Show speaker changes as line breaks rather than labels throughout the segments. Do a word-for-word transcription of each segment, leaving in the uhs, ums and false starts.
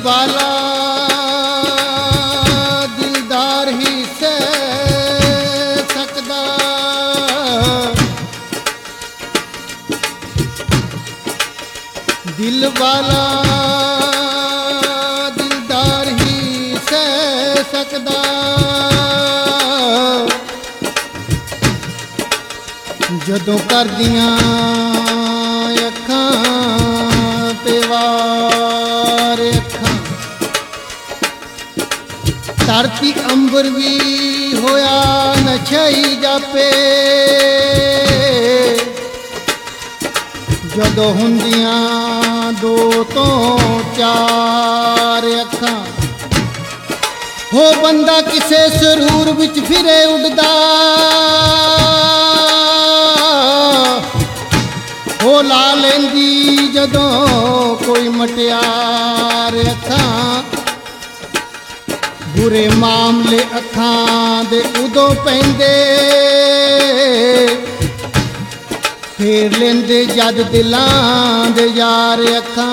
वाला दिलदार ही सह सकदा, दिल वाला दिलदार ही सह सकदा, जदों करदियां अखां ते वार अखां, धरती अंबर भी होया नछई जापे, जदों हुंदियां दो तो चार अखां, हो बंदा किसे सरूर विच फिरे उड़दा, हो ला लेंदी जदों कोई मटियार अखां, बुरे मामले अखां दे उदों पैंदे, फेर लेंदे जद दिलां दे यार अखां,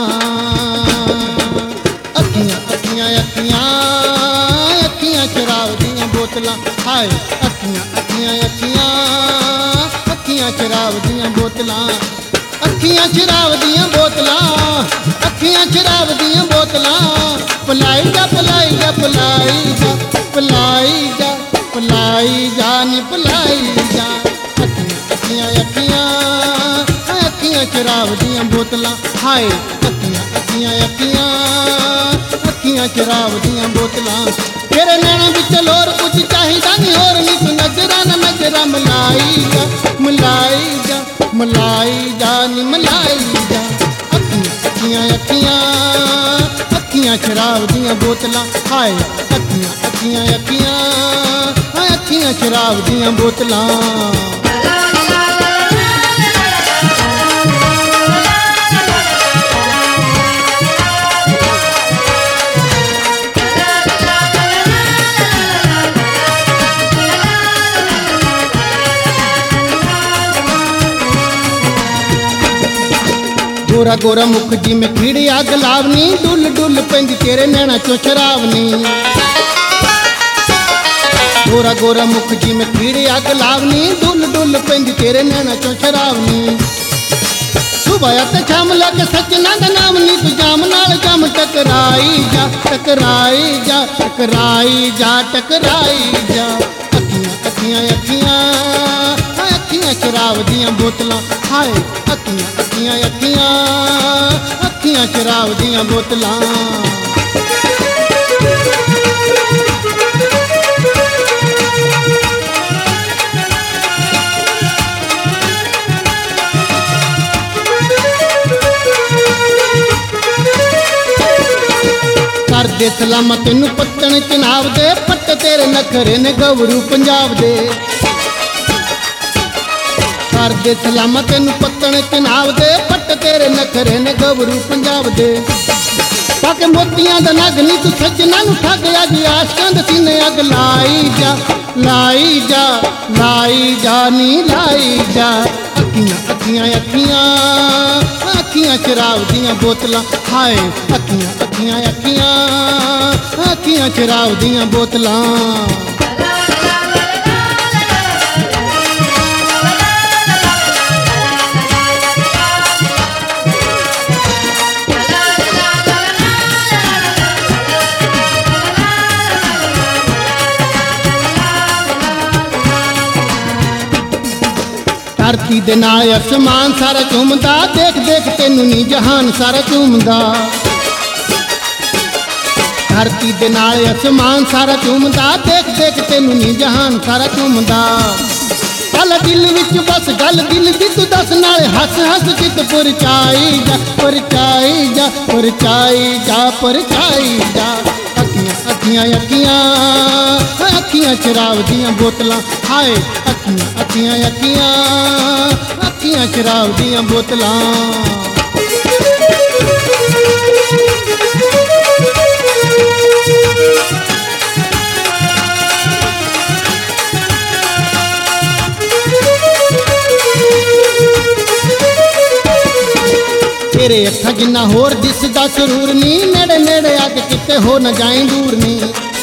अखियां अखियां अखियां अखियां शराब दियां बोतलां, हाय अखियां अखियां अखियां अखियां शराब दियां बोतलां, अखियां शराब दियां बोतलां, अखियां शराब दियां बोतलां, पलाई जा पलाई जा पलाई जा पलाई जा पलाई जा नी पलाई जा, अखियां अखियां अखियां शराब दियां बोतलां, हाय अखियां अखियां अखियां अखियां शराब दियां बोतलां, तेरे नैना विच लोर कुछ चाहिदा नहीं होर नी, तू नजरां ना नजरां मलाई जा मलाई जा मलाई जा नी मलाई जा, अखियां अखियां अखियां अखियां शराब दियां बोतलां, हाय अखियां अखियां अखियां अखियां शराब दियां बोतलां। गोरा गोरा मुख जी में खीड़ी अग लावनी, डुल डुल पेंदी तेरे नैना चो शरावनी, गोरा गोरा मुख जी में खीड़ी अग लावनी, डुल डुल पेंदी तेरे नैना चो शरावनी, सुबह ते शाम लग सजना दा नाम नी, तू जाम नाल जाम टकराई जा टकराई जा टकराई जा टकराई जा, अखियां अखियां अखियां अखियां शराब दियां बोतलां, हाय अखियां अखियां अखियां अखियां शराब दियां बोतलां। कर दे सलामा तेनू पत्तन चनाब दे, पट्ट तेरे नखरे ने गवरू पंजाब दे, कर दे सलामा तेनू पत्तन चनाब दे, पट्ट तेरे नखरे ने गवरू पंजाब दे, पाके मोतियां दा नग नी तू सजना नू ठग, अज आशकां दे सीने अग लाई जा लाई जा लाई जा नी लाई जा, अखियां अखियां अखियां अखियां शराब दियां बोतलां, हाय अखियां अखियां अखियां अखियां शराब दियां बोतलां। धरती दे नाल आसमान सारा झूमदा, देख देख तेनू नी जहान सारा झूमदा, धरती दे नाल आसमान सारा झूमदा, देख देख तेनू नी जहान सारा झूमदा, पल दिल विच बस गल दिल दी तू दस, नाल हस हस चित परचाई जा परचाई जा परचाई जा परचाई जा, अखियां अखियां अखियां अखियां शराब दियां बोतलां, हाय अखियां अखियां अखियां अखियां शराब दियां बोतलां। ਤੇਰੇ ਅੱਖਾਂ ਜਿੰਨਾ ਹੋਰ ਦਿਸਦਾ ਸਰੂਰ ਨੀ, ਨੇੜੇ ਨੇੜੇ ਆ ਕੇ ਕਿਤੇ ਹੋ ਨਾ ਜਾਏ ਦੂਰ ਨੀ।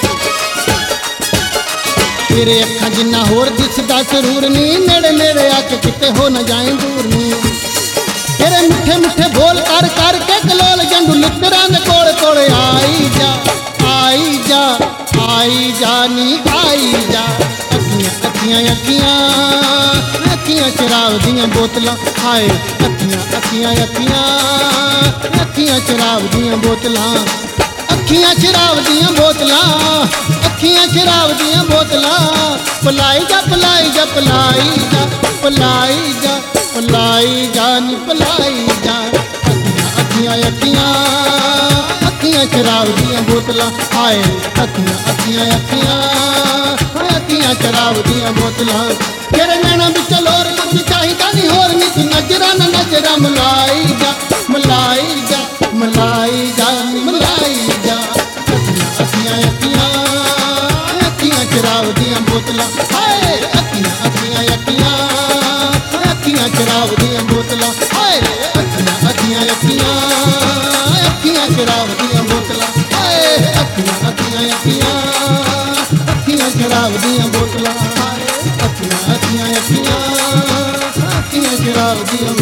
ਤੇਰੇ ਅੱਖਾਂ ਜਿੰਨਾ ਹੋਰ ਦਿਸਦਾ ਸਰੂਰ ਨੀ, ਨੇੜੇ ਨੇੜੇ ਆ ਕੇ ਕਿਤੇ ਹੋ ਨਾ ਜਾਏ ਦੂਰ ਨੀ। ਤੇਰੇ ਮਿੱਠੇ ਮਿੱਠੇ ਬੋਲ ਕਰ ਕਰ ਕੇ ਕਲੋਲ ਜੰਡੂ ਲਿੱਤਰਾਂ ਦੇ ਕੋਲ ਕੋਲ ਆਈ ਜਾ, ਆਈ ਜਾ, ਆਈ ਜਾ ਨੀ ਆਈ ਜਾ। ਅੱਖੀਆਂ ਅੱਖੀਆਂ ਅੱਖੀਆਂ ਅੱਖੀਆਂ ਸ਼ਰਾਬ ਦੀਆਂ ਬੋਤਲਾਂ, ਹਾਏ ਅੱਖੀਆਂ ਅੱਖੀਆਂ ਅੱਖੀਆਂ ਅੱਖੀਆਂ ਸ਼ਰਾਬ ਦੀਆਂ ਬੋਤਲਾਂ। ਅੱਖੀਆਂ ਸ਼ਰਾਬ ਦੀਆਂ ਬੋਤਲਾਂ, ਅੱਖੀਆਂ ਸ਼ਰਾਬ ਦੀਆਂ ਬੋਤਲਾਂ। ਪਲਾਈ ਜਾ ਪਲਾਈ ਜਾ ਪਲਾਈ ਜਾ, ਪਲਾਈ ਜਾ ਪਲਾਈ ਜਾ ਨੀ ਪਲਾਈ ਜਾ। ਅੱਖੀਆਂ ਅੱਖੀਆਂ ਅੱਖੀਆਂ ਅੱਖੀਆਂ ਸ਼ਰਾਬ ਦੀਆਂ ਬੋਤਲਾਂ, ਹਾਏ ਅੱਖੀਆਂ ਅੱਖੀਆਂ ਅੱਖੀਆਂ ਅੱਖੀਆਂ ਸ਼ਰਾਬ ਦੀਆਂ ਬੋਤਲਾਂ। ਤੇਰੇ ਨੈਣਾਂ ਵਿੱਚ ਲੋਰ ਕੁਝ ਚਾਹੀਦਾ ਨਹੀਂ ਹੋਰ ਨੀ, ਤੂੰ ਨਜ਼ਰਾਂ ਨਾ ਨਜ਼ਰਾਂ ਮਲਾਈ ਜਾ, ਮਲਾਈ ਜਾ, ਮਲਾਈ ਜਾ ਨੀ ਮਲਾਈ ਜਾ। ਅੱਖੀਆਂ ਅੱਖੀਆਂ ਅੱਖੀਆਂ ਸ਼ਰਾਬ ਦੀਆਂ ਬੋਤਲਾਂ, ਹਾਏ ਅੱਖੀਆਂ ਅੱਖੀਆਂ ਅੱਖੀਆਂ ਅੱਖੀਆਂ ਸ਼ਰਾਬ ਦੀਆਂ ਬੋਤਲਾਂ, ਹਾਏ ਅੱਖੀਆਂ ਅੱਖੀਆਂ ਅੱਖੀਆਂ ਅੱਖੀਆਂ ਸ਼ਰਾਬ ਦੀਆਂ ਬੋਤਲਾਂ, ਹਾਏ ਅੱਖੀਆਂ ਅੱਖੀਆਂ ਅੱਖੀਆਂ ਅੱਖੀਆਂ ਸ਼ਰਾਬ ਦੀਆਂ ਬੋਤਲਾਂ, ਹਾਏ ਅੱਖੀਆਂ ਅੱਖੀਆਂ ਅੱਖੀਆਂ ਅੱਖੀਆਂ ਸ਼ਰਾਬ ਦੀਆਂ